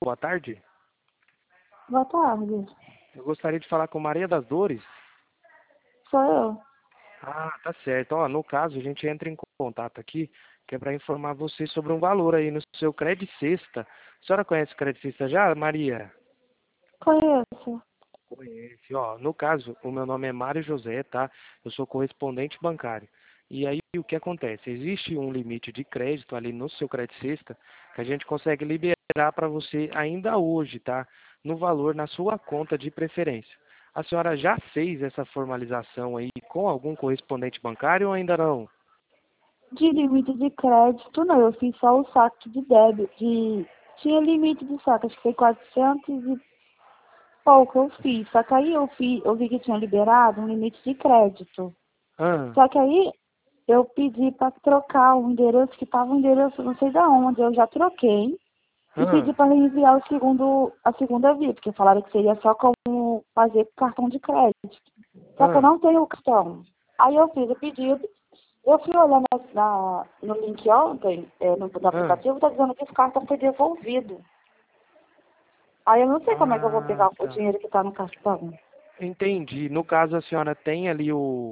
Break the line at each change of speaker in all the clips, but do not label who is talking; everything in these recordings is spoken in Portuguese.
boa tarde.
Boa tarde.
Eu gostaria de falar com Maria das Dores.
Sou eu.
Ah, tá certo. Ó, no caso, a gente entra em contato aqui, que é para informar você sobre um valor aí no seu Credit Sexta. A senhora conhece o Credit Sexta já, Maria?
Conheço.
Conhece. Ó, no caso, o meu nome é Mário José, tá? Eu sou correspondente bancário. E aí, o que acontece? Existe um limite de crédito ali no seu Credit Sexta que a gente consegue liberar para você ainda hoje, tá? No valor na sua conta de preferência. A senhora já fez essa formalização aí com algum correspondente bancário ou ainda não?
De limite de crédito, não. Eu fiz só o saque de débito. Tinha limite de saque, acho que foi 400 e pouco eu fiz. Só que aí eu vi que tinha liberado um limite de crédito.
Ah,
Só que aí eu pedi para trocar o endereço, que estava um endereço não sei de onde, eu já troquei. E pedi
ah,
para enviar a segunda via, porque falaram que seria só como fazer cartão de crédito. Só que eu
ah.
não tenho o cartão. Aí eu fiz o pedido. Eu fui olhar no link ontem, no
Ah,
aplicativo, está dizendo que esse cartão foi devolvido. Aí eu não sei como é que eu vou
ah,
pegar o
tá.
dinheiro que está no cartão.
Entendi. No caso, a senhora tem ali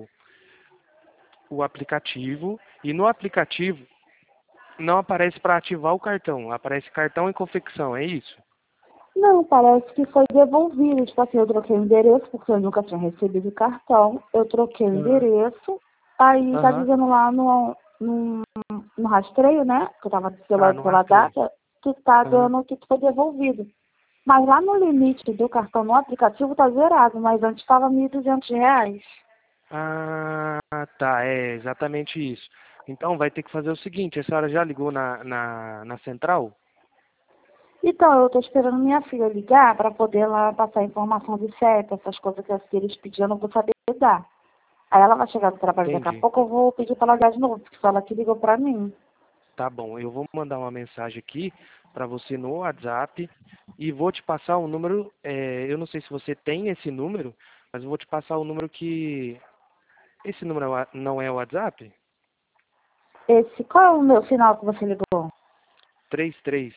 o aplicativo e no aplicativo não aparece para ativar o cartão, aparece cartão em confecção, é isso?
Não, parece que foi devolvido. Tipo assim, eu troquei o endereço, porque eu nunca tinha recebido o cartão. Eu troquei o
Aham.
endereço. Aí tá
Aham.
dizendo lá no rastreio, né? Que eu tava
Ah, no
pela
rastreio.
data, que tá
Aham.
dando que foi devolvido. Mas lá no limite do cartão no aplicativo tá zerado, mas antes estava R$ 1.200.
Ah, tá, é exatamente isso. Então vai ter que fazer o seguinte, a senhora já ligou na central?
Então, eu tô esperando minha filha ligar para poder lá passar a informação de CEP, essas coisas que eles pediam, eu não vou saber dar. Aí ela vai chegar do trabalho daqui a
Entendi.
pouco, eu vou pedir para ela ligar de novo, porque foi ela que ligou para mim.
Tá bom, eu vou mandar uma mensagem aqui para você no WhatsApp e vou te passar o número, eu não sei se você tem esse número, mas eu vou te passar o número que... Esse número não é o WhatsApp?
Qual é o meu final que você ligou?
33.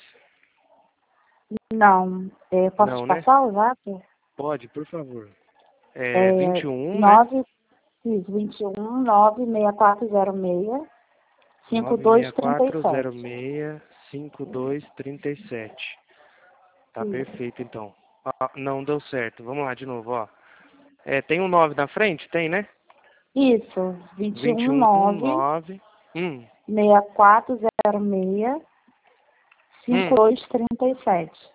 Não, posso te
Não, né?
passar o zap?
Pode, por favor. É
É
21, né?
9, 21 96406 5237.
96406-5237. Tá
Isso.
perfeito, então. Ó, não deu certo. Vamos lá de novo, ó. Tem um 9 na frente? Tem, né?
Isso,
vinte e
21
um
9
9
6406
hum.
5237.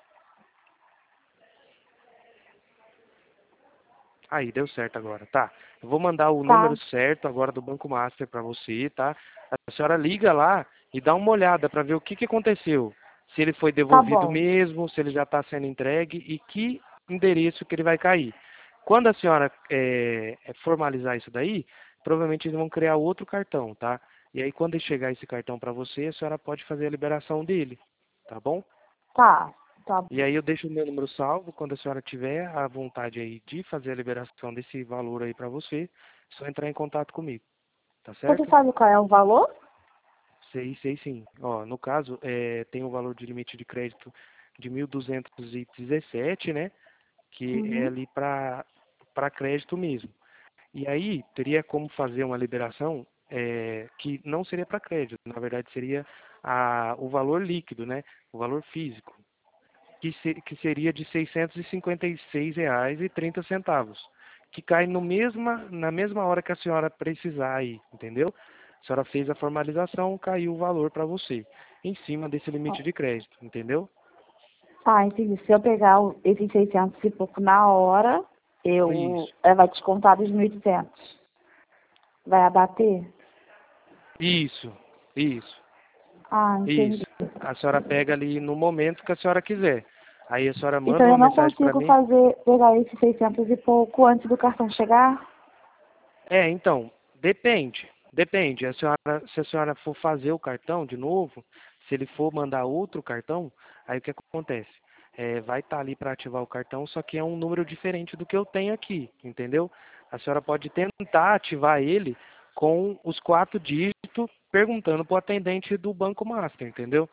Aí, deu certo agora. Tá. Eu vou mandar o
Tá,
número certo agora do Banco Master para você, tá? A senhora liga lá e dá uma olhada para ver o que aconteceu. Se ele foi
tá
devolvido
bom.
mesmo, se ele já está sendo entregue e que endereço que ele vai cair. Quando a senhora formalizar isso daí, provavelmente eles vão criar outro cartão, tá? E aí, quando chegar esse cartão para você, a senhora pode fazer a liberação dele, tá bom?
Tá, tá
E
bom.
aí eu deixo o meu número salvo, quando a senhora tiver a vontade aí de fazer a liberação desse valor aí para você, é só entrar em contato comigo, tá
Você
certo?
sabe qual é o valor?
Sei sim. Ó, no caso, tem o valor de limite de crédito de 1.217, né? Que é
Uhum.
ali para crédito mesmo. E aí teria como fazer uma liberação que não seria para crédito, na verdade seria o valor líquido, né? O valor físico. Que seria de R$ 656,30, que cai no na mesma hora que a senhora precisar aí, entendeu? A senhora fez a formalização, caiu o valor para você, em cima desse limite de crédito, entendeu?
Tá, entendi. Se eu pegar esses 600 e pouco na hora,
Isso,
vai descontar dos 1.200. Vai abater?
isso, isso,
Ah, entendi.
isso. A senhora pega ali no momento que a senhora quiser. Aí a senhora
Então
manda
eu
uma
não
mensagem para
consigo
mim.
pegar esses 600 e pouco antes do cartão chegar?
Então, depende. Depende. Se a senhora for fazer o cartão de novo, se ele for mandar outro cartão, aí o que acontece? Vai estar ali para ativar o cartão, só que é um número diferente do que eu tenho aqui, entendeu? A senhora pode tentar ativar ele com os 4 dígitos, perguntando para o atendente do Banco Master, entendeu?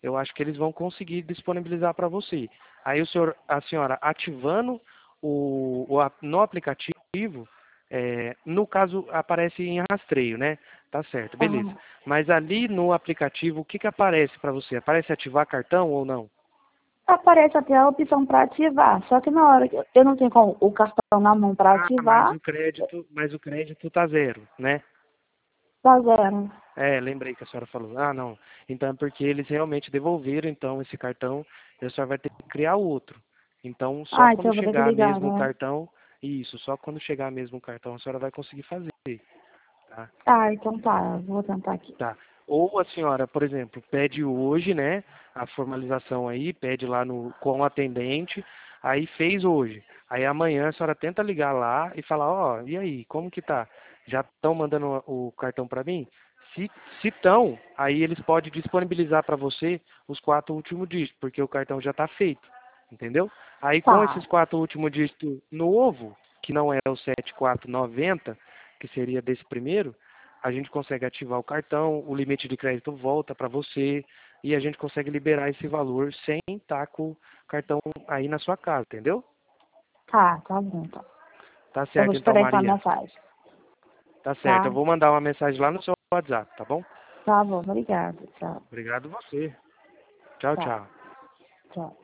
eu acho que eles vão conseguir disponibilizar para você. Aí a senhora ativando no aplicativo, no caso aparece em rastreio, né? Tá certo, beleza.
Ah,
Mas ali no aplicativo, o que que aparece para você? Aparece ativar cartão ou não?
aparece até a opção para ativar, só que na hora que eu não tenho o cartão na mão para
Ah,
ativar,
mas o crédito tá zero, né?
tá zero.
Lembrei que a senhora falou. Ah, não. Então é porque eles realmente devolveram então esse cartão e a senhora vai ter que criar outro. Então só
Ah, então
quando
eu vou ter que
chegar
ligar,
mesmo o
né?
cartão, isso, só quando chegar mesmo o cartão a senhora vai conseguir fazer, tá?
Ah, então tá, eu vou tentar aqui.
Tá. Ou a senhora, por exemplo, pede hoje, né, a formalização aí, pede lá com o atendente, aí fez hoje. Aí amanhã a senhora tenta ligar lá e falar, ó, e aí, como que tá? Já estão mandando o cartão para mim? Se estão, aí eles podem disponibilizar para você os 4 últimos dígitos, porque o cartão já está feito, entendeu? Aí com
Tá,
esses 4 últimos dígitos novo, que não é o 7490, que seria desse primeiro, a gente consegue ativar o cartão, o limite de crédito volta para você e a gente consegue liberar esse valor sem estar com o cartão aí na sua casa, entendeu?
tá bom, então.
Tá
Eu vou
certo então,
esperar essa
Maria.
mensagem,
Tá certo. Eu
tá?
vou mandar uma mensagem lá no seu WhatsApp, tá bom?
Tá bom, obrigada. Tchau,
Obrigado você. Tchau,
tchau,
tchau.
tchau.